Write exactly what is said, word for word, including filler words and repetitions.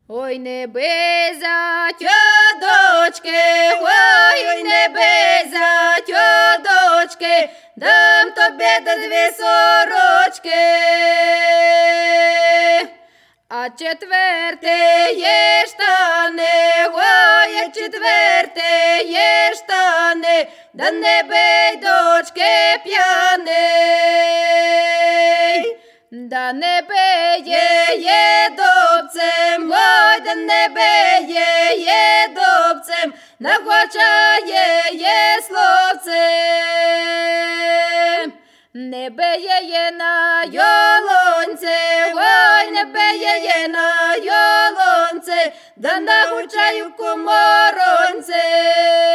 Ой, не бийся, дочки, ой, ой, не бийся, дочки, дам тобі до дві сорочки. А четверте є штани, ой, а четверте є штани, да не бий, дочки, п'яний, да не биє є добцем, ой, да не биє є добцем, нахвачає є словцем. Не биє є на йолонце, ой, не биє є на йолонце, да нагучаю коморонце.